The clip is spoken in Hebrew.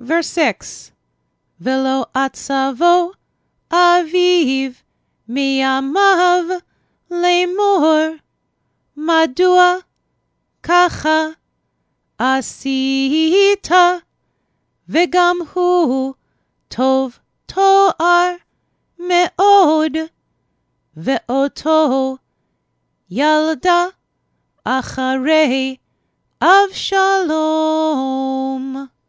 Verse 6. ולא עצבו אביו מימיו לאמור, מדוע ככה עשית? וגם הוא טוב תואר מאוד, ואותו ילדה אחרי אבשלום.